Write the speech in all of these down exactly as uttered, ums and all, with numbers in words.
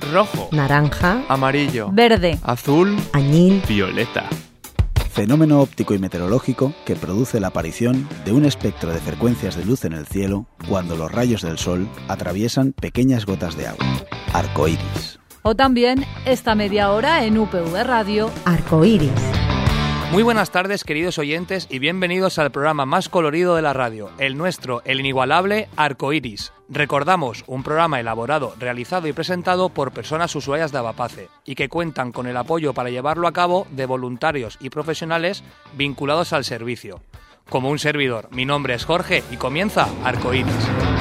rojo, naranja, amarillo, verde, azul, añil, violeta. Fenómeno óptico y meteorológico que produce la aparición de un espectro de frecuencias de luz en el cielo cuando los rayos del sol atraviesan pequeñas gotas de agua. Arcoíris. O también esta media hora en U P V Radio. Arcoíris. Muy buenas tardes, queridos oyentes, y bienvenidos al programa más colorido de la radio, el nuestro, el inigualable Arcoíris. Recordamos, un programa elaborado, realizado y presentado por personas usuarias de Avapace y que cuentan con el apoyo para llevarlo a cabo de voluntarios y profesionales vinculados al servicio. Como un servidor, mi nombre es Jorge y comienza Arcoíris.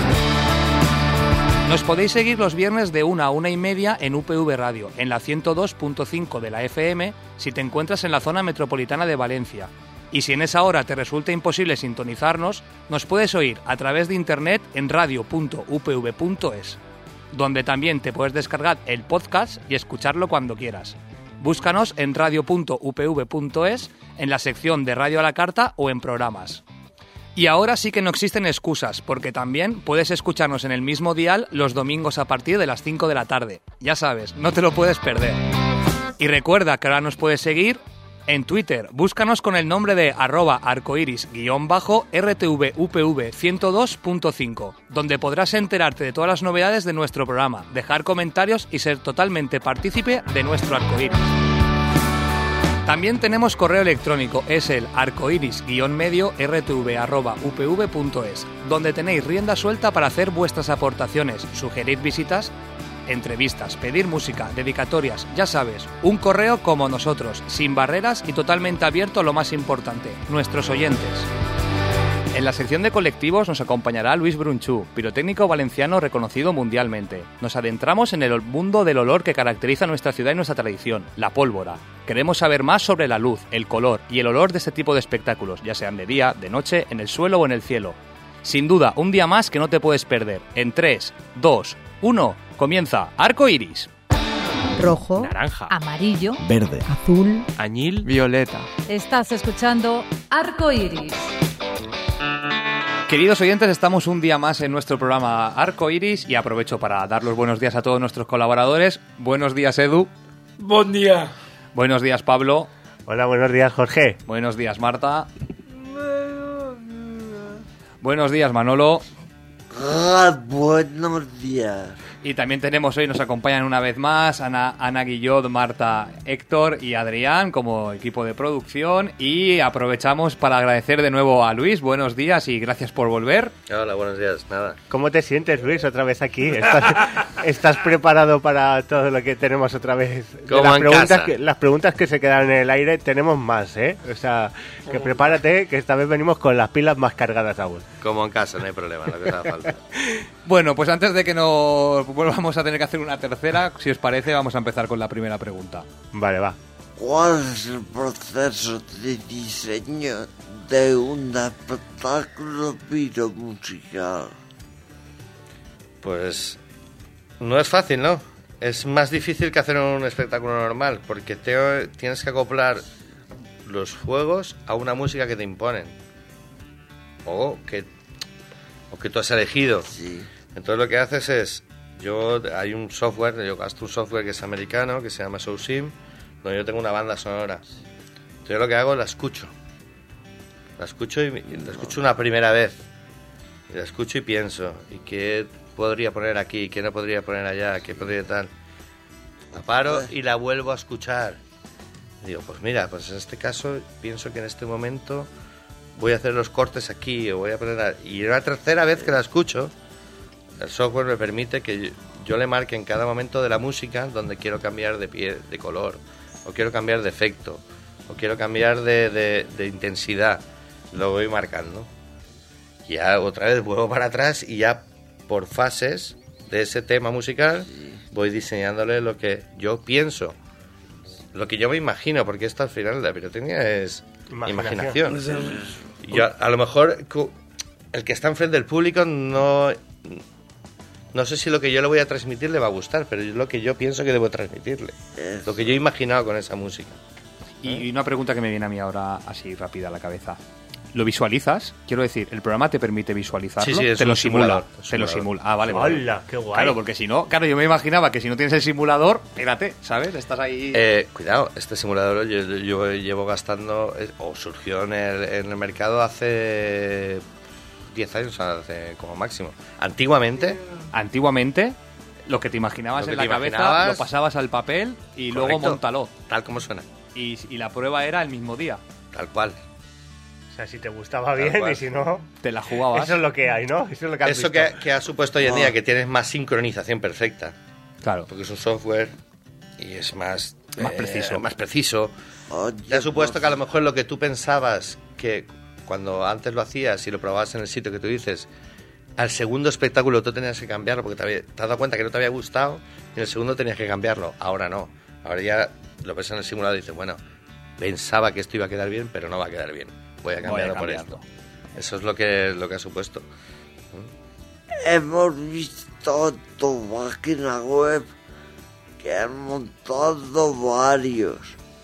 Nos podéis seguir los viernes de una a una y media en U P V Radio, en la ciento dos punto cinco de la F M, si te encuentras en la zona metropolitana de Valencia. Y si en esa hora te resulta imposible sintonizarnos, nos puedes oír a través de internet en radio punto u p v punto es, donde también te puedes descargar el podcast y escucharlo cuando quieras. Búscanos en radio punto u p v punto es, en la sección de Radio a la Carta o en programas. Y ahora sí que no existen excusas, porque también puedes escucharnos en el mismo dial los domingos a partir de las cinco de la tarde. Ya sabes, no te lo puedes perder. Y recuerda que ahora nos puedes seguir en Twitter. Búscanos con el nombre de arroba arcoiris guión bajo R T V U P V ciento dos punto cinco, donde podrás enterarte de todas las novedades de nuestro programa, dejar comentarios y ser totalmente partícipe de nuestro arcoíris. También tenemos correo electrónico, es el arcoiris-medio rtv arroba upv punto es, donde tenéis rienda suelta para hacer vuestras aportaciones, sugerir visitas, entrevistas, pedir música, dedicatorias, ya sabes, un correo como nosotros, sin barreras y totalmente abierto a lo más importante, nuestros oyentes. En la sección de colectivos nos acompañará Luis Brunchú, pirotécnico valenciano reconocido mundialmente. Nos adentramos en el mundo del olor que caracteriza nuestra ciudad y nuestra tradición, la pólvora. Queremos saber más sobre la luz, el color y el olor de este tipo de espectáculos, ya sean de día, de noche, en el suelo o en el cielo. Sin duda, un día más que no te puedes perder. En tres, dos, uno, comienza Arcoíris. Rojo, naranja, Amarillo, Verde. azul, añil, violeta. estás escuchando Arcoíris. Queridos oyentes, estamos un día más en nuestro programa Arcoíris y aprovecho para dar los buenos días a todos nuestros colaboradores. Buenos días, Edu. Buen día. Buenos días, Pablo. Hola, buenos días, Jorge. Buenos días, Marta. Buenos días, Manolo. Ah, buenos días. Y también tenemos hoy, nos acompañan una vez más Ana, Ana Guillot, Marta, Héctor y Adrián como equipo de producción. Y aprovechamos para agradecer de nuevo a Luis. Buenos días y gracias por volver. Hola, buenos días. Nada. ¿Cómo te sientes, Luis, otra vez aquí? ¿Estás, estás preparado para todo lo que tenemos otra vez? De Como las en preguntas casa. que, las preguntas que se quedan en el aire tenemos más, ¿eh? O sea, que prepárate, que esta vez venimos con las pilas más cargadas aún. Como en casa, no hay problema, lo que haga falta. Bueno, pues antes de que nos volvamos a tener que hacer una tercera, si os parece, vamos a empezar con la primera pregunta. Vale, va. ¿Cuál es el proceso de diseño de un espectáculo piromusical? Pues no es fácil, ¿no? Es más difícil que hacer un espectáculo normal, porque te, tienes que acoplar los juegos a una música que te imponen. O que, o que tú has elegido. Sí. Entonces lo que haces es, yo hay un software, yo gasto un software que es americano, que se llama SoulSim, donde yo tengo una banda sonora. Entonces yo lo que hago es la escucho. La escucho y, y la escucho una primera vez. Y la escucho y pienso, ¿y qué podría poner aquí? ¿Qué no podría poner allá? ¿Qué podría tal? La paro y la vuelvo a escuchar. Y digo, pues mira, pues en este caso pienso que en este momento voy a hacer los cortes aquí o voy a poner... A... Y una tercera vez que la escucho, el software me permite que yo, yo le marque en cada momento de la música donde quiero cambiar de pie, de color, o quiero cambiar de efecto, o quiero cambiar de, de, de intensidad. Lo voy marcando. Y ya otra vez vuelvo para atrás y ya por fases de ese tema musical voy diseñándole lo que yo pienso, lo que yo me imagino, porque esto al final la pirotecnia es imaginación. imaginación. Yo, a lo mejor el que está enfrente del público no... No sé si lo que yo le voy a transmitir le va a gustar, pero es lo que yo pienso que debo transmitirle. Eso. Lo que yo he imaginado con esa música. Y una pregunta que me viene a mí ahora así rápida a la cabeza. lo visualizas, quiero decir, el programa te permite visualizarlo, Sí, sí, es te un lo simula, simulador, te lo simulador. simula. Ah, vale, vale. ¡Hola, qué guay! Claro, porque si no, claro, yo me imaginaba que si no tienes el simulador, espérate, ¿sabes? Estás ahí... Eh, cuidado, este simulador yo, yo llevo gastando, eh, o surgió en el, en el mercado hace diez años, hace como máximo. Antiguamente, Antiguamente, lo que te imaginabas Lo que en la te cabeza, imaginabas- lo pasabas al papel y luego Correcto. móntalo. tal como suena, Y, y la prueba era el mismo día. tal cual. O sea, si te gustaba Tal bien cual. y si no... Te la jugabas. Eso es lo que hay, ¿no? Eso es lo que has Eso visto. que, que ha supuesto hoy en día que tienes más sincronización perfecta, Claro. porque es un software y es más, Más preciso. más preciso. Oye, Te ha supuesto pues, que a lo mejor lo que tú pensabas que cuando antes lo hacías y lo probabas en el sitio que tú dices, al segundo espectáculo tú tenías que cambiarlo porque te, había, te has dado cuenta que no te había gustado y en el segundo tenías que cambiarlo. Ahora no. Ahora ya lo ves en el simulador y dices, bueno, pensaba que esto iba a quedar bien, pero no va a quedar bien. Voy a Voy a cambiarlo por cambiarlo. esto. Eso es lo que, lo que ha supuesto. hemos visto en tu página web que han montado varios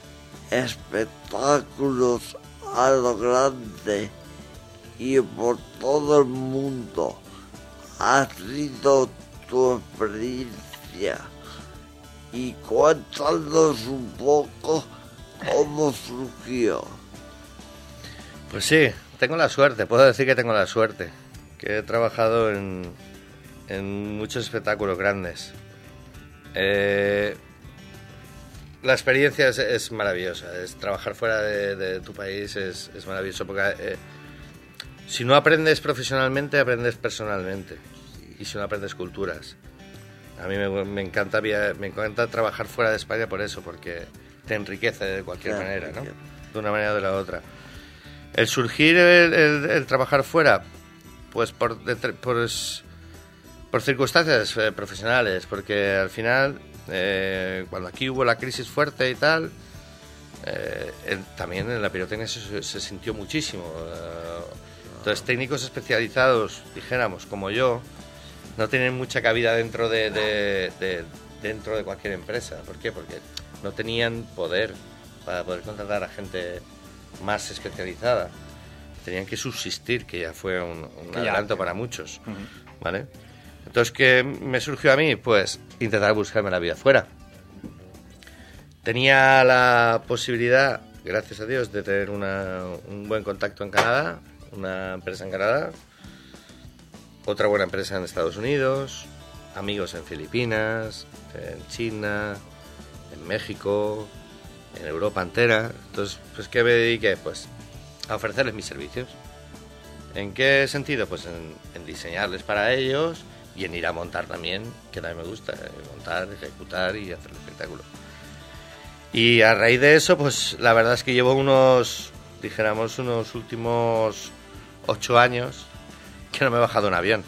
espectáculos a lo grande y por todo el mundo. Ha sido tu experiencia y cuéntanos un poco cómo surgió. Pues sí, tengo la suerte, puedo decir que tengo la suerte, que he trabajado en, en muchos espectáculos grandes. Eh, la experiencia es, es maravillosa, es trabajar fuera de, de tu país es, es maravilloso, porque eh, si no aprendes profesionalmente, aprendes personalmente, y si no aprendes culturas. A mí me, me encanta via- me encanta trabajar fuera de España por eso, porque te enriquece de cualquier Claro, manera, ¿no? claro. De una manera o de la otra. El surgir, el, el- el trabajar fuera, pues por, de- por, es- por circunstancias eh, profesionales, porque al final, eh, cuando aquí hubo la crisis fuerte y tal, eh, el- también en la pirotecnia se, se sintió muchísimo. eh, entonces, técnicos especializados, dijéramos, como yo, no tienen mucha cabida dentro de, de- de- dentro de cualquier empresa. ¿Por qué? Porque no tenían poder para poder contratar a gente más especializada. Tenían que subsistir, que ya fue un, un Que ya- adelanto para muchos, ¿vale? Entonces, ¿qué me surgió a mí? Pues intentar buscarme la vida fuera. Tenía la posibilidad, gracias a Dios, de tener una- un buen contacto en Canadá, una empresa en Canadá, otra buena empresa en Estados Unidos, amigos en Filipinas, en China, en México, en Europa entera. Entonces, pues, ¿qué me dediqué? Pues a ofrecerles mis servicios. ¿En qué sentido? Pues en, en diseñarles para ellos y en ir a montar también, que también me gusta, eh, montar, ejecutar y hacer el espectáculo. Y a raíz de eso, pues la verdad es que llevo unos, dijéramos, unos últimos ocho años que no me he bajado un avión.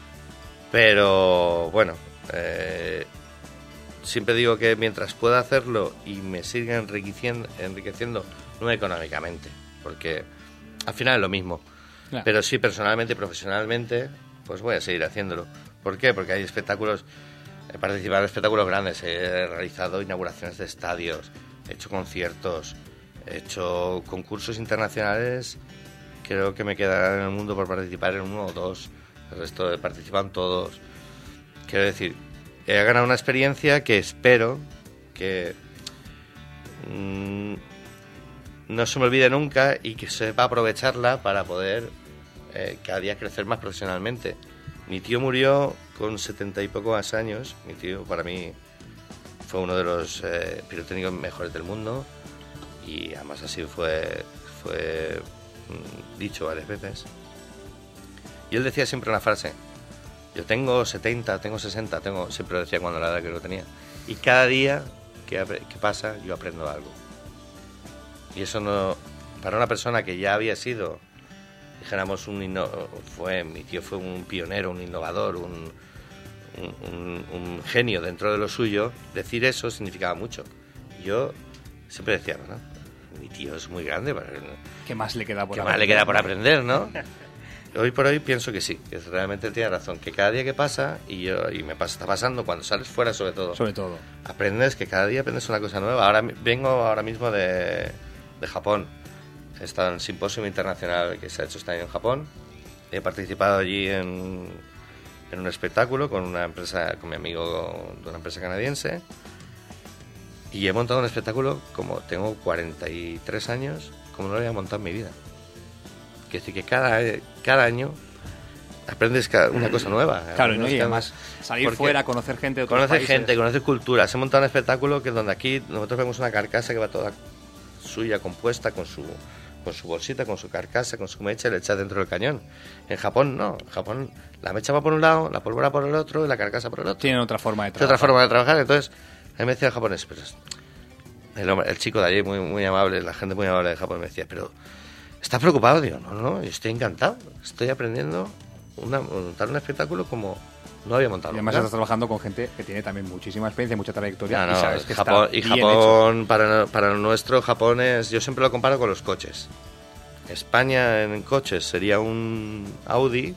Pero bueno, eh, siempre digo que mientras pueda hacerlo y me siga enriqueciendo, enriqueciendo no económicamente, porque al final es lo mismo. Claro. Pero sí, personalmente y profesionalmente, pues voy a seguir haciéndolo. ¿Por qué? Porque hay espectáculos, he participado en espectáculos grandes, he realizado inauguraciones de estadios, he hecho conciertos, he hecho concursos internacionales, creo que me quedará en el mundo por participar en uno o dos, el resto participan todos. Quiero decir, he ganado una experiencia que espero que mmm, no se me olvide nunca y que sepa aprovecharla para poder eh, cada día crecer más profesionalmente. Mi tío murió con setenta y pocos años. Mi tío para mí fue uno de los eh, pirotécnicos mejores del mundo y además así fue, fue mm, dicho varias veces. Y él decía siempre una frase: yo tengo setenta, tengo sesenta, tengo, siempre lo decía cuando la edad que lo tenía, y cada día que, que pasa yo aprendo algo. Y eso no, para una persona que ya había sido, dijéramos, un inno, fue mi tío fue un pionero, un innovador, un, un, un, un genio dentro de lo suyo, decir eso significaba mucho. Yo siempre decía, ¿no? Mi tío es muy grande, para, ¿Qué más le queda por ¿qué aprender? más le queda por aprender, no? Hoy por hoy pienso que sí, que realmente tiene razón, que cada día que pasa, y yo y me pasa, está pasando cuando sales fuera sobre todo, Sobre todo. aprendes, que cada día aprendes una cosa nueva. Ahora mi- vengo ahora mismo de, de Japón he estado en el simposio internacional que se ha hecho este año en Japón. He participado allí en, en un espectáculo con una empresa, con mi amigo de una empresa canadiense. Y he montado un espectáculo como tengo cuarenta y tres años, como no lo había montado en mi vida. Quiere decir que cada, cada año aprendes una cosa nueva. Claro, ¿no? Y además salir fuera, conocer gente de otros conocer países. gente, conocer culturas. He montado un espectáculo que donde aquí nosotros vemos una carcasa que va toda suya compuesta con su con su bolsita, con su carcasa, con su mecha y le echa dentro del cañón. En Japón no, en Japón la mecha va por un lado, la pólvora por el otro y la carcasa por el otro. Tienen otra forma de trabajar. Tienen otra forma de trabajar, entonces a mí me decía el japonés, pero el, hombre, el chico de allí muy, muy amable, la gente muy amable de Japón me decía, pero ¿estás preocupado? Digo, no, no, yo estoy encantado, estoy aprendiendo Una, montar un espectáculo como no había montado. Y además nunca. Estás trabajando con gente que tiene también muchísima experiencia, mucha trayectoria. No, no, y sabes que Japón, está y bien Japón hecho. para, para nuestro Japón es, yo siempre lo comparo con los coches. España en coches sería un Audi,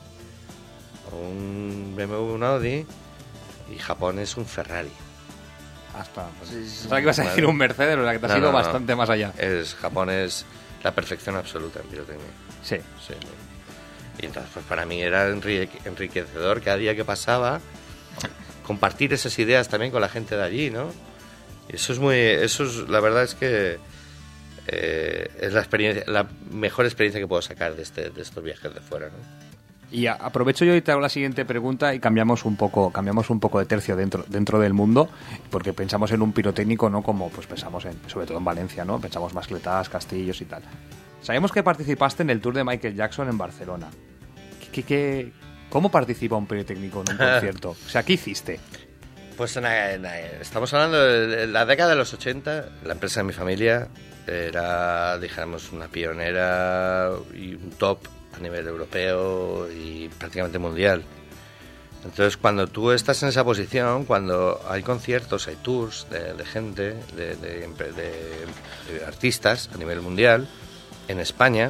o un B M W, un Audi, y Japón es un Ferrari. Hasta. Pues, Sí, sí. o sea, que ibas a decir un Mercedes, o sea, que te has No, ido no, no. bastante más allá. Es, Japón es la perfección absoluta en pirotecnia. Sí. Sí. Y entonces, pues para mí era enrique- enriquecedor cada día que pasaba compartir esas ideas también con la gente de allí, ¿no? Y eso es muy, eso es, la verdad es que eh, es la experiencia, la mejor experiencia que puedo sacar de este, de estos viajes de fuera, ¿no? Y a- aprovecho yo y te hago la siguiente pregunta y cambiamos un poco, cambiamos un poco de tercio dentro, dentro del mundo, porque pensamos en un pirotécnico, no como pues pensamos en, sobre todo en Valencia, ¿no? Pensamos mascletas, castillos y tal. Sabemos que participaste en el tour de Michael Jackson en Barcelona. ¿Qué, qué, qué- ¿Cómo participa un pirotécnico en un concierto? O sea, ¿qué hiciste? Pues en la- en la- estamos hablando de la década de los ochenta, la empresa de mi familia era, dijéramos, una pionera y un top a nivel europeo y prácticamente mundial. Entonces, cuando tú estás en esa posición, cuando hay conciertos, hay tours de, de gente, de, de- de- de artistas a nivel mundial, en España,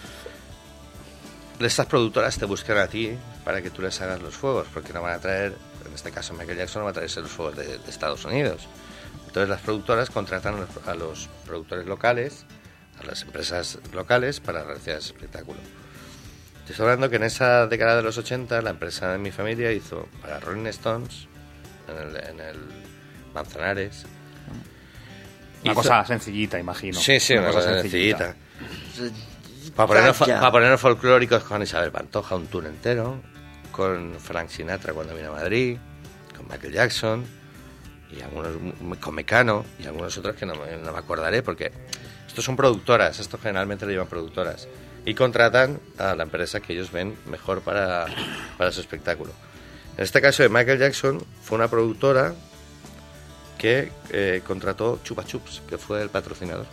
estas productoras te buscan a ti para que tú les hagas los fuegos, porque no van a traer, en este caso Michael Jackson, no va a traerse los fuegos de, de Estados Unidos. Entonces las productoras contratan a los, a los productores locales, a las empresas locales para realizar ese espectáculo. Te estoy hablando que en esa década de los ochenta la empresa de mi familia hizo para Rolling Stones, en el, en el Manzanares. Una hizo- cosa sencillita, imagino. Sí, sí, una, cosa sencillita. Se- Para ponernos, Calla. para ponernos folclóricos con Isabel Pantoja, un tour entero, con Frank Sinatra cuando vino a Madrid, con Michael Jackson, y algunos con Mecano, y algunos otros que no me, no me acordaré, porque estos son productoras, estos generalmente lo llevan productoras, y contratan a la empresa que ellos ven mejor para, para su espectáculo. En este caso de Michael Jackson, fue una productora que eh, contrató Chupa Chups, que fue el patrocinador.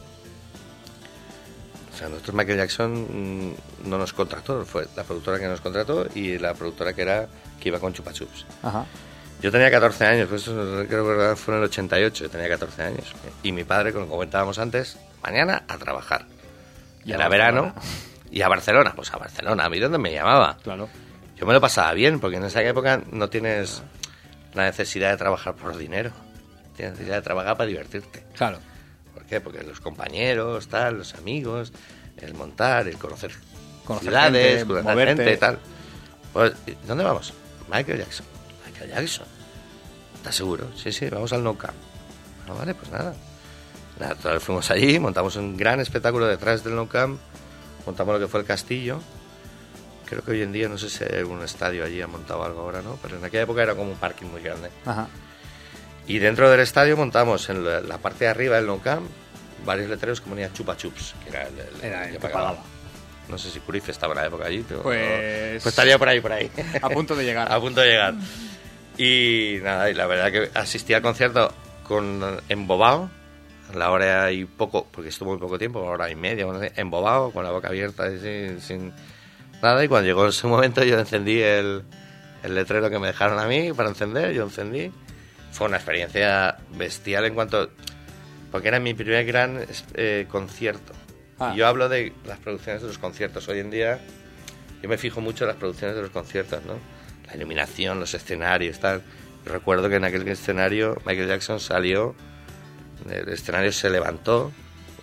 O sea, nosotros Michael Jackson mmm, no nos contrató, fue la productora que nos contrató y la productora que era que iba con Chupa Chups. Ajá. Yo tenía catorce años, pues eso creo que fue en el ochenta y ocho, yo tenía catorce años. Y mi padre, como comentábamos antes, mañana a trabajar. Y Y a era Barcelona. verano. Y a Barcelona, pues a Barcelona, a mí dónde me llamaba. Claro. Yo me lo pasaba bien, porque en esa época no tienes la necesidad de trabajar por dinero. Tienes necesidad de trabajar para divertirte. Claro. ¿Por qué? Porque los compañeros, tal, los amigos, el montar, el conocer, Conocer ciudades, gente, conocer moverte. gente, tal. Pues, ¿dónde vamos? Michael Jackson. Michael Jackson. ¿Estás seguro? Sí, sí, vamos al No Camp. No, vale, pues nada. Nada, total, fuimos allí, montamos un gran espectáculo detrás del No Camp, montamos lo que fue el castillo. Creo que hoy en día, no sé si hay algún estadio allí, ha montado algo ahora, ¿no? Pero en aquella época era como un parking muy grande. Ajá. Y dentro del estadio montamos en la, la parte de arriba del No Camp varios letreros que ponía Chupa Chups, que era el, el- Era el el que pagaba. No sé si Curif estaba en la época allí, pero Pues- pues estaría por ahí, por ahí. A punto de llegar. A punto de llegar. Y nada, y la verdad que asistí al concierto con embobado, a la hora y poco, porque estuvo muy poco tiempo, hora y media, no sé, embobado, con la boca abierta, y sin, sin nada. Y cuando llegó ese momento yo encendí el, el letrero que me dejaron a mí para encender, yo encendí. Fue una experiencia bestial en cuanto... Porque era mi primer gran eh, concierto. Ah. Y yo hablo de las producciones de los conciertos. Hoy en día yo me fijo mucho en las producciones de los conciertos, ¿no? La iluminación, los escenarios, tal. Yo recuerdo que en aquel escenario Michael Jackson salió, el escenario se levantó,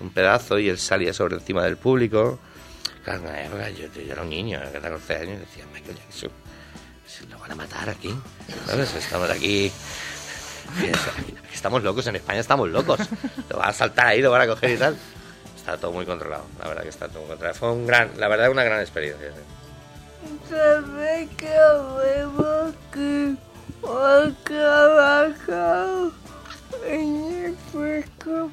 un pedazo y él salía sobre encima del público. Claro, en una época yo, yo era un niño, de catorce años, y decía, Michael Jackson, se lo van a matar aquí, ¿sabes? Estamos aquí, aquí, estamos locos, en España estamos locos, lo van a saltar ahí, lo van a coger y tal. Está todo muy controlado, la verdad que está todo muy controlado. Fue un gran, la verdad, una gran experiencia. ¿Sabes que vemos que ha trabajado en efectos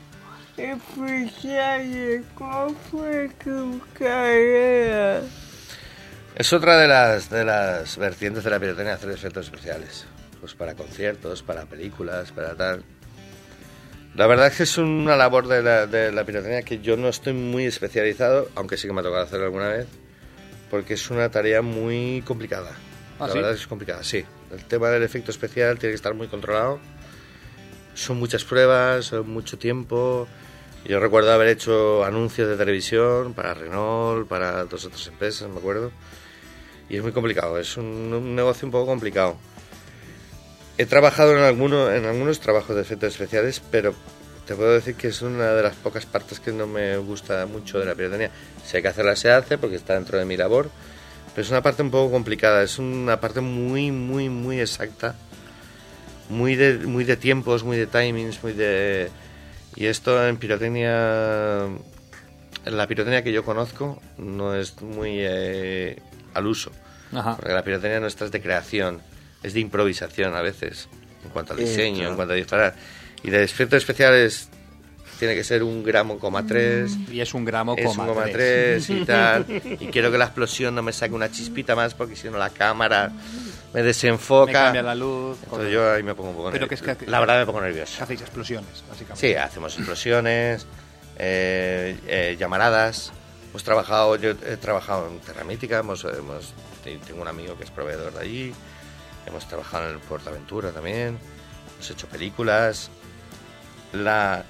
especiales? ¿Cómo fue tu carrera? Es otra de las de las vertientes de la pirotecnia, hacer efectos especiales. Pues para conciertos, para películas, para tal. La verdad es que es una labor de la, de la pirotecnia que yo no estoy muy especializado, aunque sí que me ha tocado hacerlo alguna vez, porque es una tarea muy complicada. ¿Ah, la sí? verdad es que es complicada, sí. El tema del efecto especial tiene que estar muy controlado. Son muchas pruebas, son mucho tiempo. Yo recuerdo haber hecho anuncios de televisión para Renault, para dos otras empresas, me acuerdo. Y es muy complicado, es un, un negocio un poco complicado. He trabajado en, alguno, en algunos trabajos de efectos especiales, pero te puedo decir que es una de las pocas partes que no me gusta mucho de la pirotecnia. Si hay que hacerla, se hace, porque está dentro de mi labor, pero es una parte un poco complicada, es una parte muy, muy, muy exacta, muy de, muy de tiempos, muy de timings, muy de... Y esto en pirotecnia, en la pirotecnia que yo conozco, no es muy eh, al uso. Ajá. Porque la pirotecnia nuestra es de creación, es de improvisación a veces, en cuanto al diseño, Esto. en cuanto a disparar. Y de efectos especiales tiene que ser un gramo coma tres, Y es un gramo es un coma coma tres. tres y tal. Y quiero que la explosión no me saque una chispita más, porque si no la cámara me desenfoca. Me cambia la luz. Entonces yo ahí me pongo un poco Pero nervioso. que es que- La verdad me pongo nervioso. Hacéis explosiones, básicamente. Sí, hacemos explosiones, eh, eh, llamaradas. Hemos trabajado, yo he trabajado en Terra Mítica, hemos, hemos, tengo un amigo que es proveedor de allí. Hemos trabajado en el PortAventura también. Hemos hecho películas. La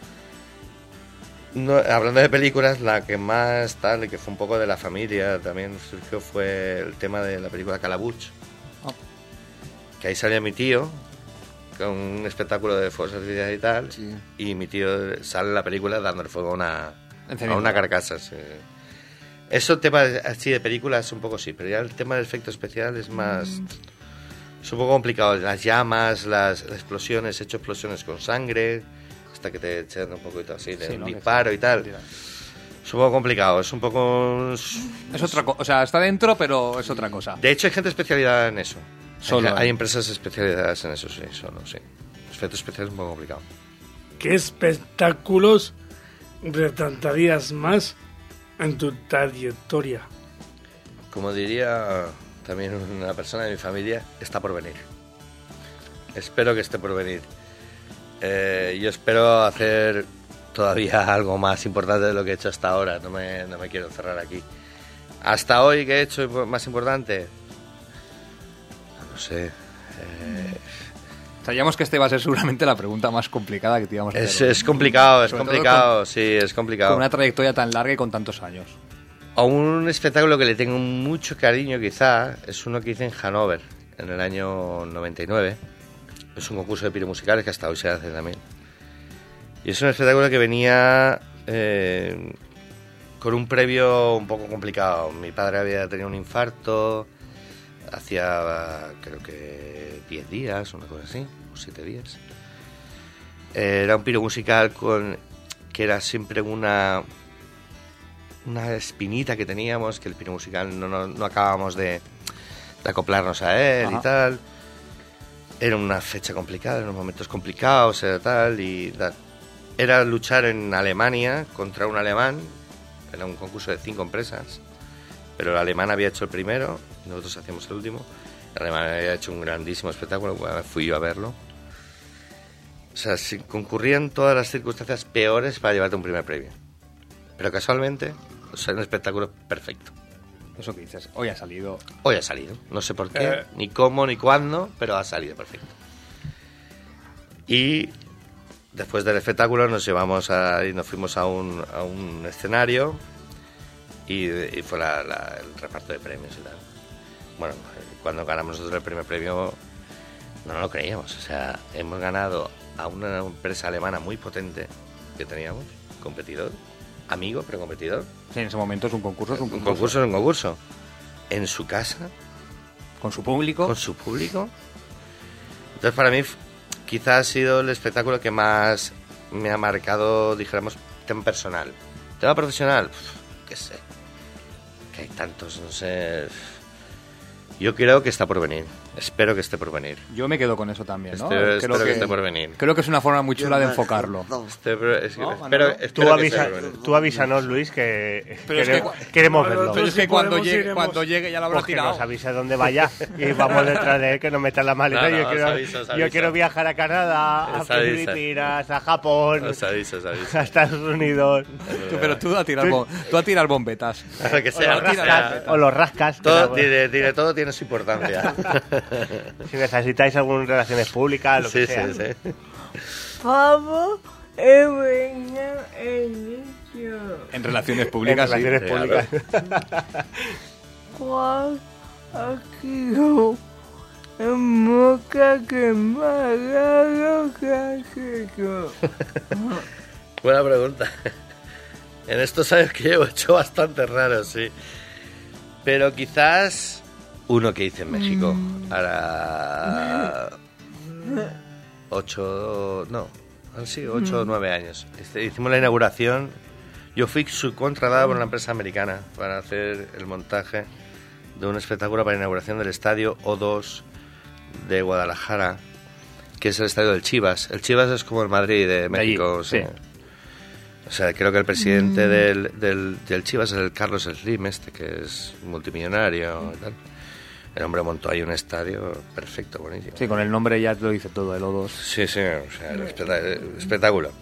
no, hablando de películas, la que más tal, y que fue un poco de la familia también surgió, fue el tema de la película Calabuch. Oh. Que ahí salía mi tío con un espectáculo de fuegos artificiales y tal, Sí. y mi tío sale en la película dándole fuego a una, a Encendiendo. una carcasa. Sí. Eso, tema así de películas, un poco sí, pero ya el tema del efecto especial es más... Es un poco complicado. Las llamas, las, las explosiones, he hecho explosiones con sangre, hasta que te echan un poquito así de Sí, un ¿no? Que disparo sí. y tal. Es un poco complicado, es un poco... Es otra cosa. O sea, está dentro, pero es otra cosa. De hecho, hay gente especializada en eso. Solo, hay, ¿eh? hay empresas especializadas en eso, sí, solo, sí. Efectos especiales es un poco complicado. ¿Qué espectáculos retratarías más en tu trayectoria? Como diría también una persona de mi familia, está por venir. Espero que esté por venir. Eh, yo espero hacer todavía algo más importante de lo que he hecho hasta ahora. No me, no me quiero cerrar aquí. Hasta hoy, ¿qué he hecho más importante? No sé. Eh, Sabíamos que este va a ser seguramente la pregunta más complicada que te íbamos a es, hacer. es complicado, es Sobre todo complicado, sí, es complicado. Con una trayectoria tan larga y con tantos años. A un espectáculo que le tengo mucho cariño, quizá, es uno que hice en Hannover, en el año noventa y nueve. Es un concurso de piromusicales que hasta hoy se hace también. Y es un espectáculo que venía eh, con un previo un poco complicado. Mi padre había tenido un infarto, hacía creo que diez días, una cosa así, o siete días. Eh, era un piromusical con, que era siempre una... una espinita que teníamos, que el piro musical no, no, no acabábamos de, de acoplarnos a él. Ajá. Y tal. Era una fecha complicada, eran momentos complicados, era tal, y tal. Era luchar en Alemania contra un alemán, era un concurso de cinco empresas, pero el alemán había hecho el primero, y nosotros hacíamos el último. El alemán había hecho un grandísimo espectáculo, bueno, fui yo a verlo. O sea, si concurrían todas las circunstancias peores para llevarte un primer premio. Pero casualmente, o sea, un espectáculo perfecto. Eso que dices, hoy ha salido. Hoy ha salido. No sé por qué, Eh. ni cómo, ni cuándo, pero ha salido perfecto. Y después del espectáculo nos llevamos a, y nos fuimos a un, a un escenario y, y fue la, la, el reparto de premios y tal. Bueno, cuando ganamos nosotros el primer premio, no lo creíamos. O sea, hemos ganado a una empresa alemana muy potente que teníamos, competidor. amigo, pero competidor. Sí, en ese momento es un concurso, es un Un concurso. concurso es un concurso. En su casa, Con su público. con su público. Entonces, para mí, quizás ha sido el espectáculo que más me ha marcado, dijéramos, tema personal. Tema profesional, uf, qué sé. Que hay tantos, no sé. Yo creo que está por venir. Espero que esté por venir. Yo me quedo con eso también, ¿no? Espero, creo, espero que, que, esté por venir. creo que es una forma muy chula de Yo me enfocarlo. acuerdo. Este- pero es- ¿No, espero, Manolo? espero Tú, que avisa, esté por venir. tú avísanos, Luis, que, Pero es quere- que cua- queremos Bueno, verlo. Pero es que si cuando podemos, llegue, iremos. cuando llegue ya lo habrá Pues que tirado. nos avise dónde vaya y vamos detrás de él, que nos meta en la maleta. No, no, yo os quiero, aviso, os yo aviso. quiero viajar a Canadá, a Os aviso. Filipinas, a Japón, Os aviso, os aviso. a Estados Unidos. Tú, pero tú a tirar, bom- tú a tirar bombetas. Claro que O sea, los que sea. rascas. O los rascas que Todo, la- diré, diré, todo tiene su importancia. si necesitáis algunas relaciones públicas, lo Sí, que sí, sea. sí. Vamos, eh, venga, el niño. En relaciones En públicas, sí. relaciones Claro. públicas. Juan, aquí no. En moca que me haga que Buena pregunta. En estos años que llevo he hecho bastante raro, sí. Pero quizás uno que hice en México. Ahora... Ocho... No. Sí, ocho o nueve años. Este, hicimos la inauguración. Yo fui subcontratado por una empresa americana para hacer el montaje de un espectáculo para la inauguración del estadio O dos de Guadalajara, que es el estadio del Chivas. El Chivas es como el Madrid de México. allí, o sea, sí. o sea, creo que el presidente del, del, del Chivas es el Carlos Slim, este, que es multimillonario y tal. El hombre montó ahí un estadio perfecto, buenísimo. Sí, con el nombre ya te lo dice todo, el O dos. Sí, sí, o sea, el espectá- el espectáculo.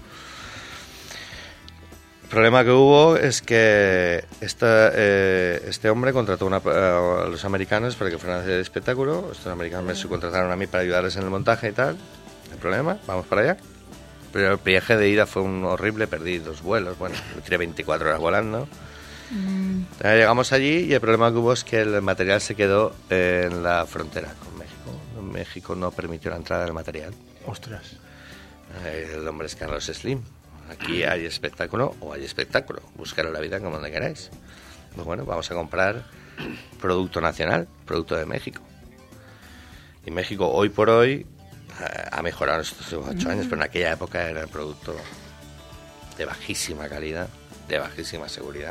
El problema que hubo es que esta, eh, este hombre contrató una, a los americanos para que fueran a hacer el espectáculo. Estos americanos me subcontrataron a mí para ayudarles en el montaje y tal. No hay problema, vamos para allá. Pero el viaje de ida fue un horrible, perdí dos vuelos, bueno, me tiré veinticuatro horas volando. Ya llegamos allí y el problema que hubo es que el material se quedó en la frontera con México. México no permitió la entrada del material. Ostras. Eh, El nombre es Carlos Slim. Aquí hay espectáculo o hay espectáculo. Buscaros la vida como donde queráis. Pues bueno, vamos a comprar producto nacional, producto de México. Y México hoy por hoy eh, ha mejorado en estos ocho años, pero en aquella época era el producto de bajísima calidad, de bajísima seguridad.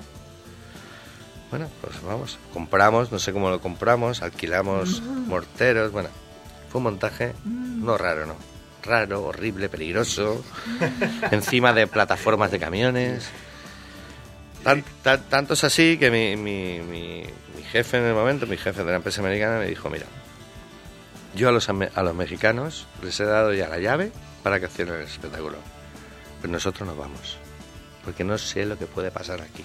Bueno, pues vamos, compramos, no sé cómo lo compramos, alquilamos morteros, bueno, fue un montaje no raro, no, raro, horrible, peligroso, encima de plataformas de camiones. Tan, tan- tanto es así que mi, mi, mi, mi jefe en el momento, mi jefe de la empresa americana me dijo, mira, yo a los, ame- a los mexicanos les he dado ya la llave para que accionen el espectáculo, pero nosotros nos vamos, porque no sé lo que puede pasar aquí.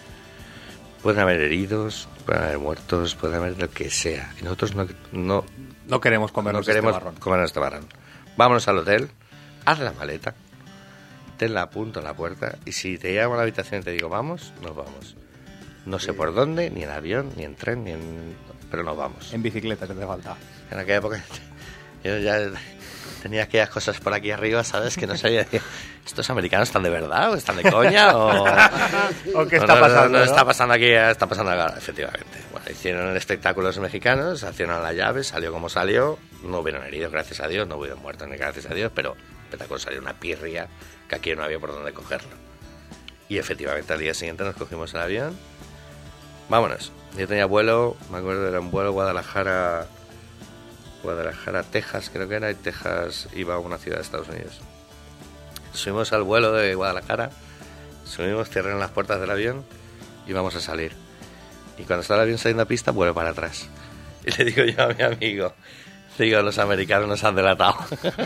Pueden haber heridos, pueden haber muertos, pueden haber lo que sea. Y nosotros no, no, No queremos comernos no queremos este marrón. comer este marrón. Vámonos al hotel, haz la maleta, tenla a punto en la puerta y si te llamo a la habitación y te digo vamos, nos vamos. No sé por dónde, ni en avión, ni en tren, ni en... pero nos vamos. En bicicleta te hace falta. En aquella época yo ya tenía aquellas cosas por aquí arriba, ¿sabes? Que no sabía... ¿Estos americanos están de verdad o están de coña? ¿O, ¿O qué o está no, no, pasando? No, no? está pasando aquí, está pasando acá, efectivamente. Bueno, hicieron el espectáculo los mexicanos, accionaron la llave, salió como salió. No hubieron heridos, gracias a Dios, no hubieron muertos ni gracias a Dios, pero el espectáculo salió una pirria que aquí no había por dónde cogerlo. Y efectivamente al día siguiente nos cogimos el avión. Vámonos. Yo tenía vuelo, me acuerdo, era un vuelo Guadalajara... Guadalajara, Texas, creo que era, y Texas iba a una ciudad de Estados Unidos. Subimos al vuelo de Guadalajara, subimos, cierran las puertas del avión y vamos a salir. Y cuando está el avión saliendo a pista, vuelve para atrás. Y le digo yo a mi amigo, digo, los americanos nos han delatado.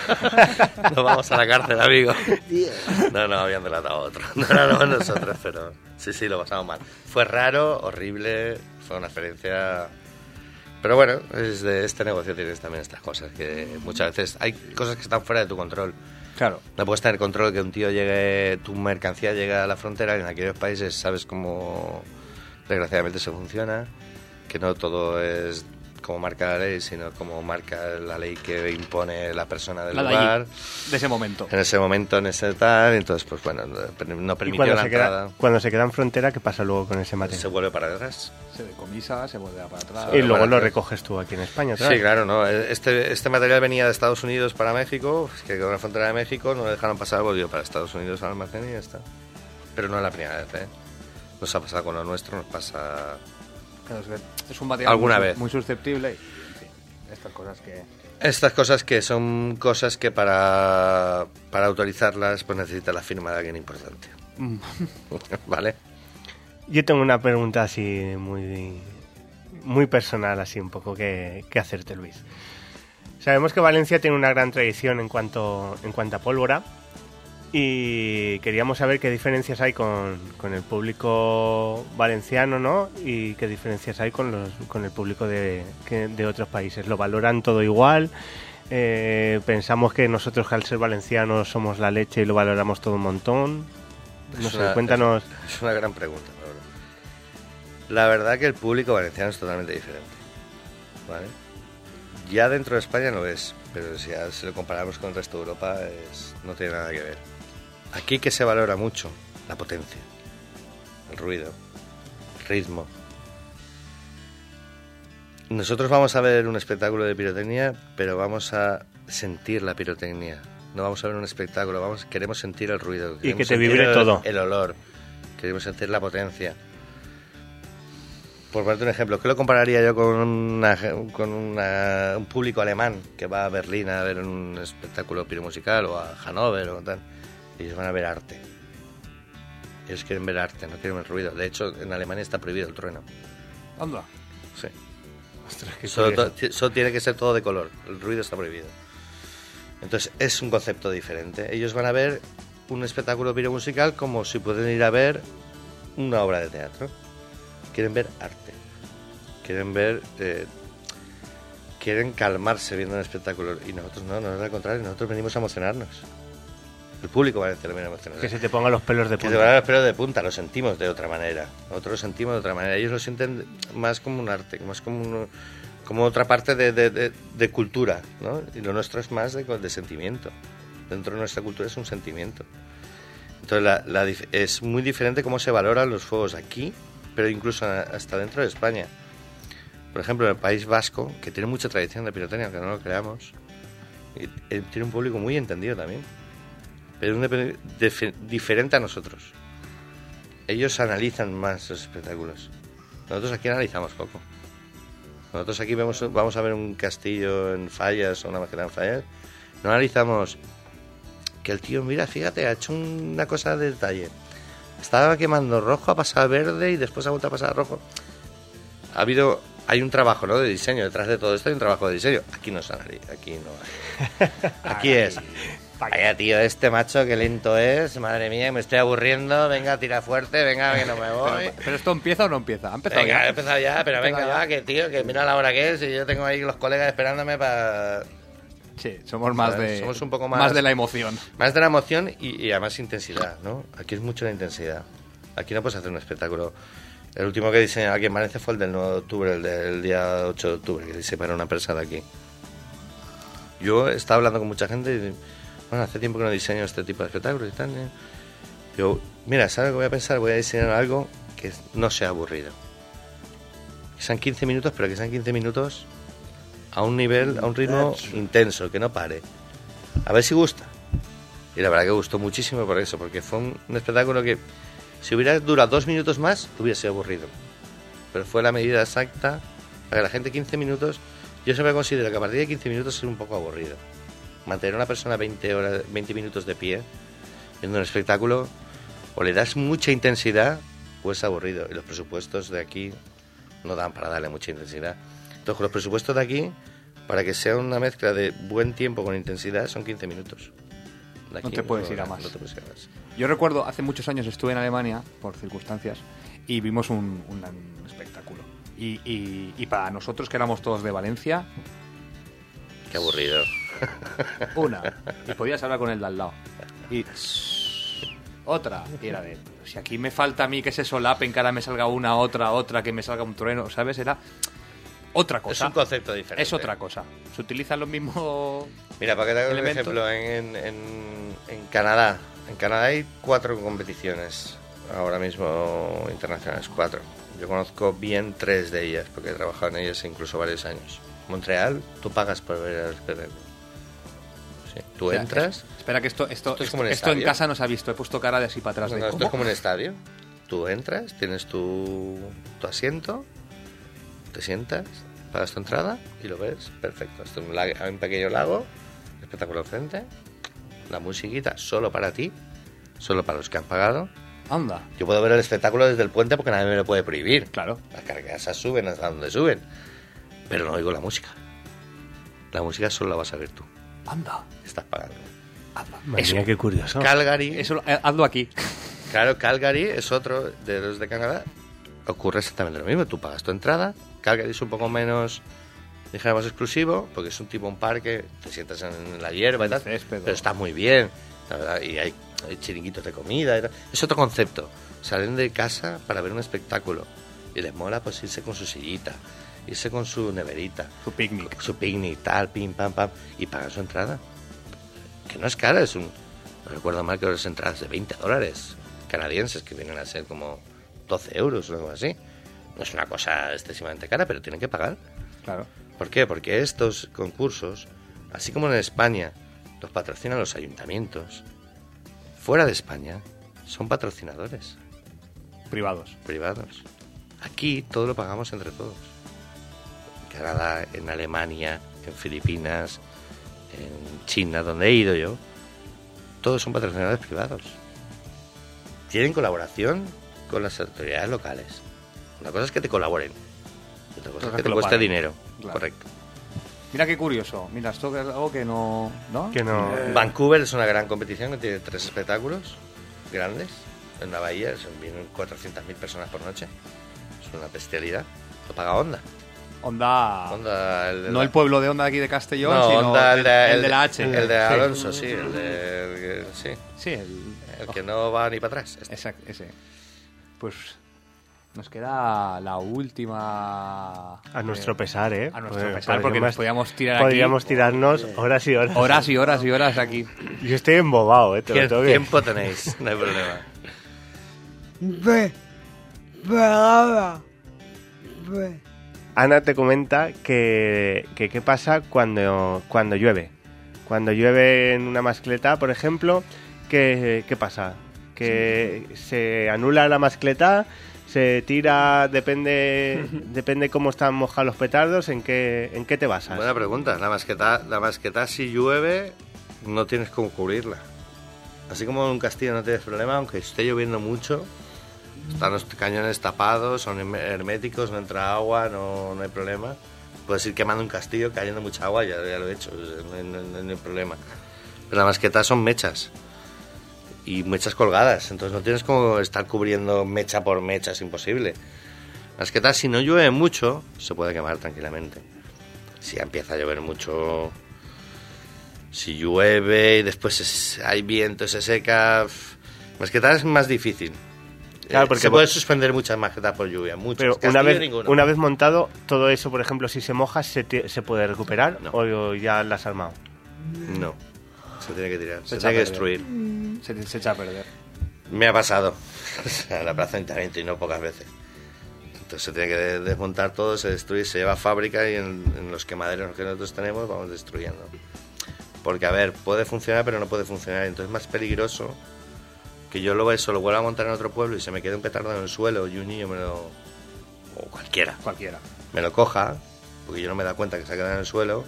Nos vamos a la cárcel, amigo. No, no, habían delatado a otro. No éramos nosotros, pero sí, sí, lo pasamos mal. Fue raro, horrible, fue una experiencia... Pero bueno, es de este negocio tienes también estas cosas, que muchas veces hay cosas que están fuera de tu control. Claro. No puedes tener control que un tío llegue, tu mercancía llegue a la frontera, y en aquellos países sabes cómo desgraciadamente se funciona, que no todo es como marca la ley, sino como marca la ley que impone la persona del La de lugar. allí, de ese momento. En ese momento, en ese tal, entonces, pues bueno, no Y permitió cuando la se, entrada. queda, cuando se queda en frontera, ¿qué pasa luego con ese Se material? vuelve para atrás. Se decomisa, se vuelve para atrás. Y luego para lo atrás. recoges tú aquí en España, otra Sí, vez. claro, ¿no? Este, este material venía de Estados Unidos para México, que quedó en la frontera de México, no lo dejaron pasar, volvió para Estados Unidos al almacén y ya está. Pero no es la primera vez, ¿eh? Nos ha pasado con lo nuestro, nos pasa... Claro, es que es un material Alguna muy, vez. muy susceptible y, en fin, estas cosas que... Estas cosas que son cosas que para, para autorizarlas pues necesita la firma de alguien importante. ¿Vale? Yo tengo una pregunta así muy, muy personal, así un poco que, que hacerte, Luis. Sabemos que Valencia tiene una gran tradición en cuanto, en cuanto a pólvora y queríamos saber qué diferencias hay con, con el público valenciano, ¿no? Y qué diferencias hay con, los, con el público de, que, de otros países. ¿Lo valoran todo igual? Eh, ¿Pensamos que nosotros, al ser valencianos, somos la leche y lo valoramos todo un montón? No Es sé, una- cuéntanos. Es, es una gran pregunta, la verdad. La verdad que el público valenciano es totalmente diferente. ¿Vale? Ya dentro de España no es, pero si, ya, si lo comparamos con el resto de Europa, es, no tiene nada que ver. Aquí que se valora mucho la potencia, el ruido, el ritmo. Nosotros vamos a ver un espectáculo de pirotecnia, pero vamos a sentir la pirotecnia. No vamos a ver un espectáculo, vamos, queremos sentir el ruido. Y queremos que te sentir vibre el, todo. El olor, queremos sentir la potencia. Por ponerte un ejemplo, ¿qué lo compararía yo con, una, con una, un público alemán que va a Berlín a ver un espectáculo piromusical o a Hannover o tal? Ellos van a ver arte. Ellos quieren ver arte, no quieren ver ruido. De hecho, en Alemania está prohibido el trueno. Anda. Sí. Ostras, qué Solo, curioso. to- solo tiene que ser todo de color. El ruido está prohibido. Entonces, es un concepto diferente. Ellos van a ver un espectáculo piromusical como si pueden ir a ver una obra de teatro. Quieren ver arte. Quieren ver... Eh, quieren calmarse viendo un espectáculo. Y nosotros no, no es al contrario. Nosotros venimos a emocionarnos. El público valenciano viene a emocionarnos. Que se te pongan los pelos de Que se punta. van a los pelos de punta, lo sentimos de otra manera. Nosotros lo sentimos de otra manera. Ellos lo sienten más como un arte, más como, un- como otra parte de, de- de- de cultura, ¿no? Y lo nuestro es más de, de sentimiento. Dentro de nuestra cultura es un sentimiento. Entonces la- la dif- es muy diferente cómo se valoran los fuegos aquí, pero incluso a- hasta dentro de España. Por ejemplo, en el País Vasco, que tiene mucha tradición de pirotecnia, aunque no lo creamos, y- eh, tiene un público muy entendido también. Pero es un dep- dif- diferente a nosotros. Ellos analizan más los espectáculos. Nosotros aquí analizamos poco. Nosotros aquí vemos, vamos a ver un castillo en Fallas o una maqueta en Fallas. No analizamos que el tío, mira, fíjate, ha hecho una cosa de detalle. Estaba quemando rojo, ha pasado a verde y después ha vuelto a pasar a rojo. Ha habido, hay un trabajo, ¿no?, de diseño. Detrás de todo esto hay un trabajo de diseño. Aquí no se analiza, aquí no hay. Aquí es... Vaya, tío, este macho, qué lento es. Madre mía, me estoy aburriendo. Venga, tira fuerte. Venga, que no me voy. Pero, pero esto empieza o no empieza. Ha empezado Venga, ya. he empezado ya, pero Ha venga, empezado va, ya. que tío, que mira la hora que es. Y yo tengo ahí los colegas esperándome para... Sí, somos más ¿Sabes? de... Somos un poco más- de la emoción. Más de la emoción y, y además intensidad, ¿no? Aquí es mucho la intensidad. Aquí no puedes hacer un espectáculo. El último que diseñé aquí en Valencia fue el del nueve de octubre, el del día ocho de octubre, que diseñé para una empresa de aquí. Yo estaba hablando con mucha gente y... Bueno, hace tiempo que no diseño este tipo de espectáculos y tal. ¿eh? Yo, mira, ¿sabes lo que voy a pensar? Voy a diseñar algo que no sea aburrido. Que sean quince minutos, pero que sean quince minutos a un nivel, a un ritmo intenso, que no pare. A ver si gusta. Y la verdad que gustó muchísimo por eso, porque fue un, un espectáculo que si hubiera durado dos minutos más, hubiera sido aburrido. Pero fue la medida exacta para que la gente quince minutos... Yo siempre considero que a partir de quince minutos es un poco aburrido. Mantener a una persona veinte horas, veinte minutos de pie viendo un espectáculo, o le das mucha intensidad o es aburrido. Y los presupuestos de aquí no dan para darle mucha intensidad. Entonces, con los presupuestos de aquí, para que sea una mezcla de buen tiempo con intensidad, son quince minutos. De aquí No te puedes ir a más. No te puedes ir a más. Yo recuerdo, hace muchos años estuve en Alemania, por circunstancias, y vimos un, un- un espectáculo. Y, y- y para nosotros, que éramos todos de Valencia, Qué aburrido. una. Y podías hablar con el de al lado. Y otra. Y era de, si aquí me falta a mí que se solapen, que ahora me salga una, otra, otra, que me salga un trueno, ¿sabes? Era... otra cosa. Es un concepto diferente. Es otra cosa. Se utilizan los mismos... Mira, para que te haga un elementos. ejemplo, en, en, en Canadá. En Canadá hay cuatro competiciones ahora mismo internacionales, cuatro. Yo conozco bien tres de ellas, porque he trabajado en ellas incluso varios años. Montreal, tú pagas por ver el espectáculo. Sí, tú O sea, entras... es- espera, que esto, esto, Esto es esto, como un esto en estadio. casa no se ha visto. He puesto cara de así para atrás. No, De, no, esto ¿cómo? es como un estadio. Tú entras, tienes tu, tu asiento, te sientas, pagas tu entrada y lo ves. Perfecto. Esto es un, lago- hay un pequeño lago, espectáculo enfrente, la musiquita solo para ti, solo para los que han pagado. Anda. Yo puedo ver el espectáculo desde el puente porque nadie me lo puede prohibir. Claro. Las carcasas suben hasta donde suben, pero no oigo la música. La música solo la vas a ver tú. Anda. Estás pagando. Anda. Madre Eso, mía, qué curioso. Calgary. eso lo- eh, hazlo aquí. Claro, Calgary es otro de los de Canadá. Ocurre exactamente lo mismo. Tú pagas tu entrada. Calgary es un poco menos, dijéramos, exclusivo, porque es un tipo un parque. Te sientas en la hierba y tal. Césped, Pero está muy bien. La verdad, y hay, hay chiringuitos de comida y tal. Es otro concepto. Salen de casa para ver un espectáculo. Y les mola pues irse con su sillita, irse con su neverita, Su picnic. su picnic, tal, pim, pam, pam. Y pagan su entrada. Que no es cara, es un... No recuerdo mal que las entradas de veinte dólares canadienses, que vienen a ser como doce euros o algo así. No es una cosa excesivamente cara, pero tienen que pagar. Claro. ¿Por qué? Porque estos concursos, así como en España, los patrocinan los ayuntamientos, fuera de España son patrocinadores Privados. privados. Aquí todo lo pagamos entre todos. En Canadá, en Alemania, en Filipinas, en China, donde he ido yo, todos son patrocinadores privados. Tienen colaboración con las autoridades locales. Una cosa es que te colaboren, y otra cosa es que te lo cueste paguen. dinero. Claro. Correcto. Mira qué curioso. Mira, esto es algo que no... ¿No? Que no... Eh, Vancouver es una gran competición que tiene tres espectáculos grandes. En la bahía son- vienen cuatrocientas mil personas por noche. Es una bestialidad. Lo paga Honda. Onda... Honda el de No la- el pueblo de Onda aquí de Castellón, No, sino Honda, el, el de la H. El de Sí. Alonso, sí. El, de, el que- sí. Sí, el... El que no va ni para atrás. Este. Exacto, ese. Pues nos queda la última... A nuestro pesar, ¿eh? A nuestro Porque pesar, porque podríamos- nos podíamos tirar Podríamos aquí tirarnos horas y horas. horas y horas y horas aquí. Yo estoy embobado, ¿eh? Te lo ¿Qué tengo que- tiempo tenéis? No hay problema. Ve, pegaba, ve. Ana te comenta que, que qué pasa cuando, cuando llueve. Cuando llueve en una mascleta, por ejemplo, ¿qué, qué pasa? Que se anula la mascleta, se tira, depende depende cómo están mojados los petardos, ¿en qué, en qué te basas? Buena pregunta. La masqueta, la masqueta si llueve, no tienes cómo cubrirla. Así como en un castillo no tienes problema, aunque esté lloviendo mucho, están los cañones tapados, son herme- herméticos, no entra agua, no, no hay problema. Puedes ir quemando un castillo cayendo mucha agua, ya, ya lo he hecho, no hay, no hay- no hay problema. Pero la masqueta son mechas. Y mechas colgadas, entonces no tienes como estar cubriendo mecha por mecha, es imposible. La masqueta, si no llueve mucho, se puede quemar tranquilamente. Si ya empieza a llover mucho, si llueve y después es- hay viento, se seca, pf, masqueta es más difícil. Claro, Eh, porque se po- puede suspender muchas masquetas por lluvia, muchas. Pero Castillo una vez, ninguno. una vez montado, todo eso, por ejemplo, si se moja, ¿se, te- se puede recuperar? No. ¿O ya la has armado? No, se tiene que tirar, se, Se echa tiene que a perder. destruir. Se, se echa a perder. Me ha pasado a la plaza de ayuntamiento y no pocas veces. Entonces se tiene que de- desmontar todo, se destruye, se lleva a fábrica y en, en los quemaderos que nosotros tenemos vamos destruyendo. Porque, a ver, puede funcionar pero no puede funcionar. Entonces es más peligroso que yo lo eso lo vuelva a montar en otro pueblo y se me quede un petardo en el suelo y un niño me lo... o cualquiera, Cualquiera. me lo coja, porque yo no me da cuenta que se ha quedado en el suelo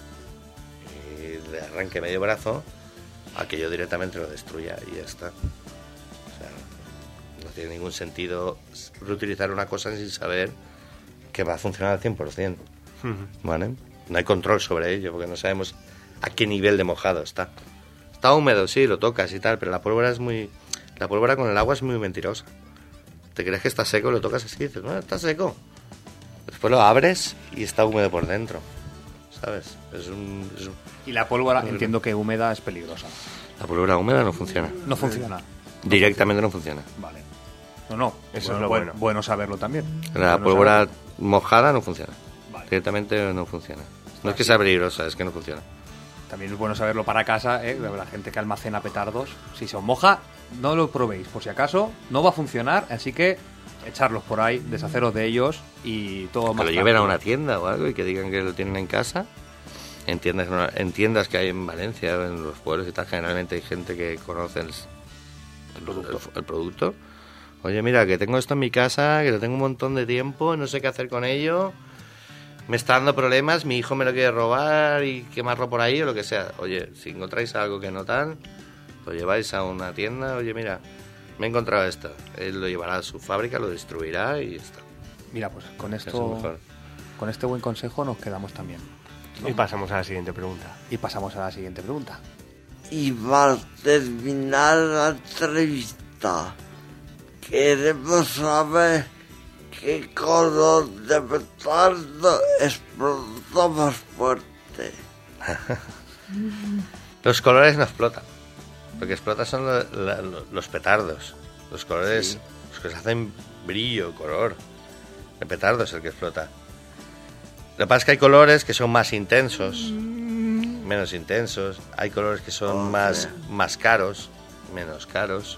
y le arranque medio brazo, a que yo directamente lo destruya y ya está. O sea, no tiene ningún sentido reutilizar una cosa sin saber que va a funcionar al cien por ciento. ¿Vale? No hay control sobre ello porque no sabemos a qué nivel de mojado está. Está húmedo, sí, lo tocas y tal, pero la pólvora es muy... La pólvora con el agua es muy mentirosa. Te crees que está seco, lo tocas así y dices, no, está seco. Después lo abres y está húmedo por dentro. ¿Sabes? Es un... es un- Y la pólvora, entiendo que húmeda es peligrosa. La pólvora húmeda no funciona. No funciona. Directamente no funciona. Vale. No, no. Eso bueno, es lo bueno. bueno. Bueno saberlo también. La Bueno pólvora saberlo. mojada no funciona. Vale. Directamente no funciona. No es que sea peligrosa, es que no funciona. También es bueno saberlo para casa, ¿eh? La gente que almacena petardos. Si se os moja, no lo probéis. Por si acaso, no va a funcionar, así que echarlos por ahí, deshaceros de ellos y todo que más. Que lo lleven a una tienda o algo y que digan que lo tienen en casa. En tiendas, en tiendas que hay en Valencia, en los pueblos y tal, generalmente hay gente que conoce el, el, producto. El, el producto. Oye, mira, que tengo esto en mi casa, que lo tengo un montón de tiempo, no sé qué hacer con ello. Me está dando problemas, mi hijo me lo quiere robar y quemarlo por ahí o lo que sea. Oye, si encontráis algo que no tan, lo lleváis a una tienda. Oye, mira, me he encontrado esto. Él lo llevará a su fábrica, lo distribuirá y ya está. Mira, pues con esto, con este buen consejo nos quedamos también, ¿no? Y pasamos a la siguiente pregunta. Y pasamos a la siguiente pregunta. Y para terminar la entrevista, queremos saber qué color de petardo explota más fuerte. Los colores no explotan. Lo que explota son lo, la, los petardos. Los colores, sí. Los que se hacen brillo, color. El petardo es el que explota. Lo que pasa es que hay colores que son más intensos, menos intensos. Hay colores que son okay. más, más caros, menos caros.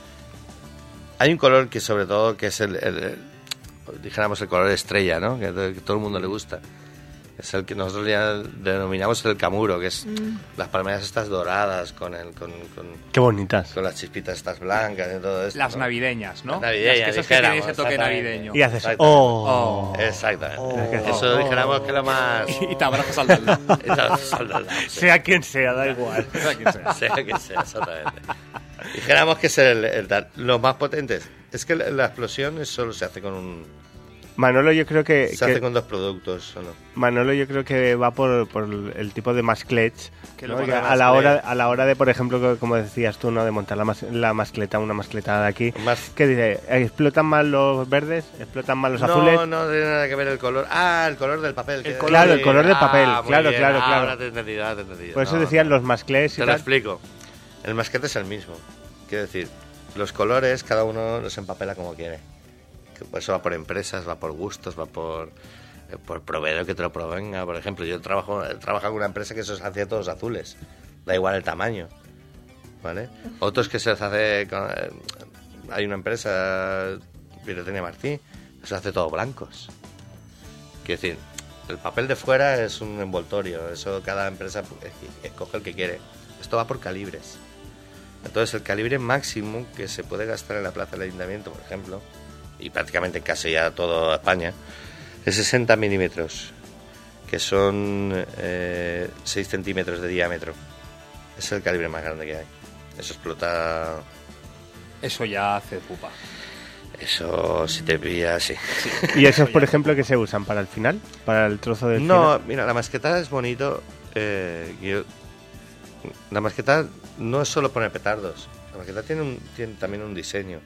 Hay un color que sobre todo que es el, el, el dijéramos el color estrella, ¿no? Que, que todo el mundo le gusta. Es el que nosotros ya denominamos el camuro, que es mm. las palmeras estas doradas con el con, con qué bonitas, con las chispitas estas blancas y todo esto. Las ¿no? navideñas, ¿no? Las navideñas, las que tienen ese toque navideño. Y haces oh, oh. Exactamente. Oh. Eso dijéramos que es lo más. Y te abrazas al lado. Y te abrazas al lado. Sea quien sea, da igual. Sea quien sea. Sea quien sea, exactamente. Dijéramos que es el, el, el los más potentes. Es que la, la explosión solo se hace con un. Manolo, yo creo que... Se que hace con dos productos, ¿o no? Manolo, yo creo que va por, por el tipo de masclets, ¿no? Que a la hora a la hora de, por ejemplo, como decías tú, ¿no? De montar la, mas, la mascleta, una mascleta de aquí. Más... ¿Qué dice? ¿Explotan más los verdes? ¿Explotan más los no, azules? No, no tiene nada que ver el color. Ah, el color del papel. El color, claro, el color del papel. Ah, claro, bien. claro, ah, claro. Ahora te he entendido, ahora te he entendido. Por eso no, decían no. los masclets y Te tal. lo explico. El masclete es el mismo. Quiero decir, los colores cada uno los empapela como quiere. Eso va por empresas, va por gustos, va por, por proveedor que te lo provenga. Por ejemplo, yo trabajo trabajo con una empresa que se los hace todos azules, da igual el tamaño, ¿vale? Otros que se les hace con, hay una empresa, Pirotecnia Martí, que se hace todo blancos. Quiero decir, el papel de fuera es un envoltorio, eso cada empresa escoge el que quiere. Esto va por calibres. Entonces el calibre máximo que se puede gastar en la plaza del Ayuntamiento, por ejemplo, y prácticamente en casi ya toda España, es sesenta milímetros, que son eh, seis centímetros de diámetro. Es el calibre más grande que hay. Eso explota... Eso ya hace pupa. Eso, si te pilla, sí. sí. ¿Y esos, por ejemplo, que se usan para el final? ¿Para el trozo del No, final? mira, la masqueta es bonito. Eh, yo, la masqueta no es solo poner petardos. La masqueta tiene, un, tiene también un diseño.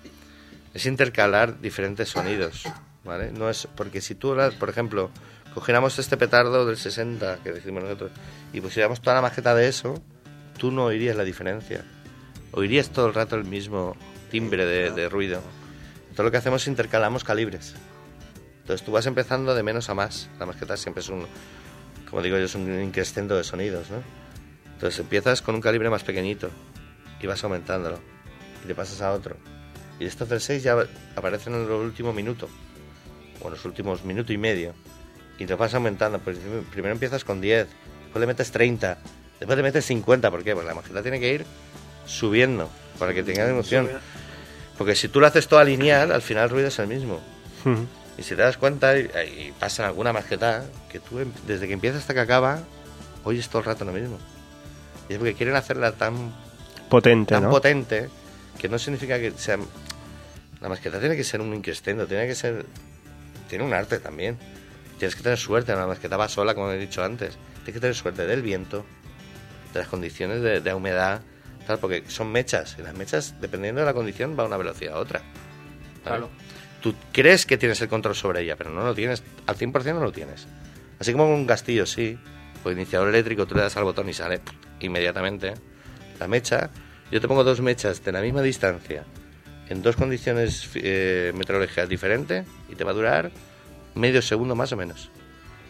Es intercalar diferentes sonidos, ¿vale? No es porque si tú, por ejemplo, cogiéramos este petardo del sesenta, que decimos nosotros, y pusiéramos toda la maqueta de eso, tú no oirías la diferencia. Oirías todo el rato el mismo timbre de, de ruido. Entonces lo que hacemos es intercalamos calibres. Entonces tú vas empezando de menos a más. La maqueta siempre es un, como digo yo, es un increscendo de sonidos, ¿no? Entonces empiezas con un calibre más pequeñito y vas aumentándolo. Y te pasas a otro. Y estos del seis ya aparecen en el último minuto, o en los últimos minuto y medio, y te vas aumentando. Pues primero empiezas con diez, después le metes treinta, después le metes cincuenta. ¿Por qué? Porque la maqueta tiene que ir subiendo para que tenga emoción. Porque si tú lo haces todo lineal, al final el ruido es el mismo. Uh-huh. Y si te das cuenta, y, y pasa en alguna maqueta, que tú desde que empieza hasta que acaba, oyes todo el rato lo mismo. Y es porque quieren hacerla tan potente, tan ¿no? potente, que no significa que sea... La maqueta tiene que ser un increscendo, tiene que ser... Tiene un arte también. Tienes que tener suerte, la maqueta va sola, como he dicho antes. Tienes que tener suerte del viento, de las condiciones de, de humedad, tal, porque son mechas, y las mechas, dependiendo de la condición, va a una velocidad a otra, ¿vale? Claro. Tú crees que tienes el control sobre ella, pero no lo tienes, al cien por ciento no lo tienes. Así como con un castillo, sí, pues iniciador eléctrico, tú le das al botón y sale inmediatamente. La mecha... Yo te pongo dos mechas de la misma distancia en dos condiciones eh, meteorológicas diferentes y te va a durar medio segundo más o menos.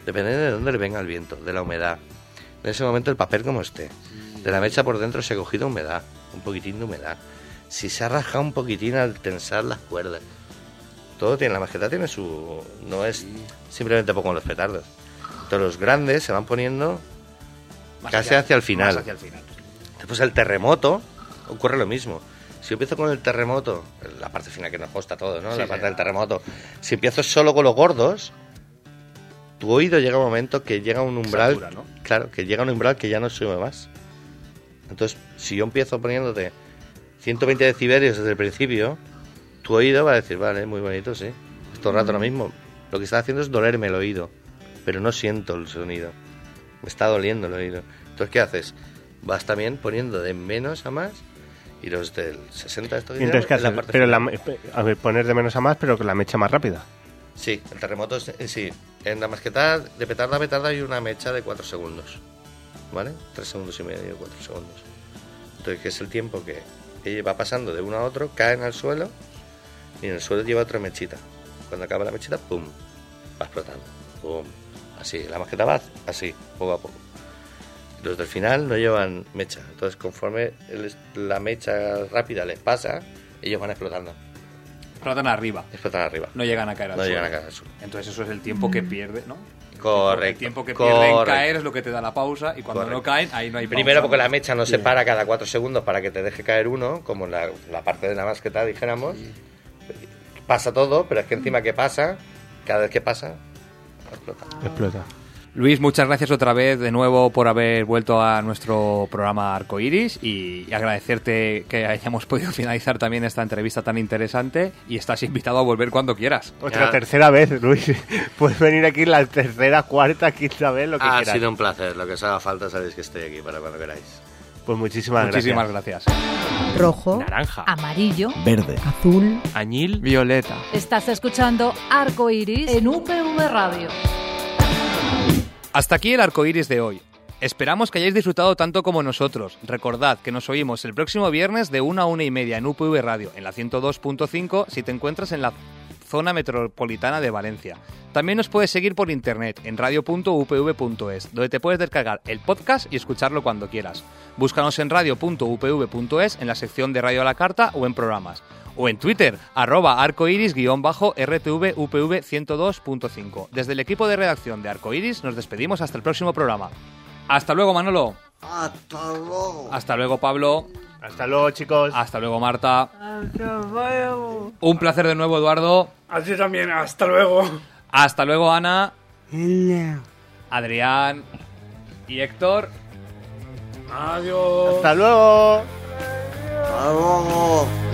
dependiendo de dónde le venga el viento, de la humedad. En ese momento el papel como esté. De la mecha por dentro se ha cogido humedad, un poquitín de humedad. Si se ha rajado un poquitín al tensar las cuerdas. Todo tiene, la maqueta tiene su... No es simplemente como los petardos. Entonces los grandes se van poniendo más casi hacia, hacia el final. Más hacia el final. Después el terremoto, ocurre lo mismo. Si yo empiezo con el terremoto, la parte final que nos consta todo, ¿no? Sí, la parte sí. del terremoto. Si empiezo solo con los gordos, tu oído llega a un momento que llega a un umbral... Satura, ¿no? Claro, que llega a un umbral que ya no sube más. Entonces, si yo empiezo poniéndote ciento veinte decibelios desde el principio, tu oído va a decir, vale, muy bonito, sí. Es todo el rato lo mismo. Lo que está haciendo es dolerme el oído, pero no siento el sonido. Me está doliendo el oído. Entonces, ¿qué haces? Vas también poniendo de menos a más y los del sesenta... Esto que entonces, ¿qué haces? La pero la, a ver, poner de menos a más, pero con la mecha más rápida. Sí, el terremoto es, sí. En la masqueta de petarda a petarda hay una mecha de cuatro segundos. ¿Vale? tres segundos y medio, cuatro segundos. Entonces, que es el tiempo que ella va pasando de uno a otro, caen al suelo y en el suelo lleva otra mechita. Cuando acaba la mechita, ¡pum! Va explotando. ¡Pum! Así, la maqueta va así, poco a poco. Los del final no llevan mecha. Entonces, conforme el, la mecha rápida les pasa, ellos van explotando. Explotan arriba. Explotan arriba. No llegan a caer al no suelo. No llegan a caer al suelo. Entonces, eso es el tiempo que pierde, ¿no? Correcto. El tiempo que correcto. pierden caer es lo que te da la pausa y cuando correcto. no caen, ahí no hay pausa. Primero porque la mecha no se para cada cuatro segundos para que te deje caer uno, como en la, la parte de la masqueta, dijéramos. Pasa todo, pero es que encima que pasa, cada vez que pasa, explota. Explota. Luis, muchas gracias otra vez de nuevo por haber vuelto a nuestro programa Arcoiris y agradecerte que hayamos podido finalizar también esta entrevista tan interesante y estás invitado a volver cuando quieras. Otra ya. tercera vez, Luis. Puedes venir aquí la tercera, cuarta, quinta vez, lo que ha quieras. Ha sido un placer, lo que os haga falta sabéis que estoy aquí para cuando queráis. Pues muchísimas, muchísimas gracias. gracias. Rojo, naranja, amarillo, verde, azul, añil, violeta. Estás escuchando Arcoiris en U P V Radio. Hasta aquí el Arcoiris de hoy. Esperamos que hayáis disfrutado tanto como nosotros. Recordad que nos oímos el próximo viernes de una a una y media en U P V Radio, en la ciento dos punto cinco, si te encuentras en la zona metropolitana de Valencia. También nos puedes seguir por internet en radio punto u p v punto es, donde te puedes descargar el podcast y escucharlo cuando quieras. Búscanos en radio punto u p v punto es, en la sección de Radio a la Carta o en programas. O en Twitter, arroba arcoiris-R T V U P V ciento dos punto cinco. Desde el equipo de redacción de Arcoiris nos despedimos hasta el próximo programa. Hasta luego, Manolo. Hasta luego. Hasta luego, Pablo. Hasta luego, chicos. Hasta luego, Marta. Hasta luego. Un placer de nuevo, Eduardo. A ti también, hasta luego. Hasta luego, Ana. No. Adrián. Y Héctor. Adiós. Hasta luego. Hasta luego.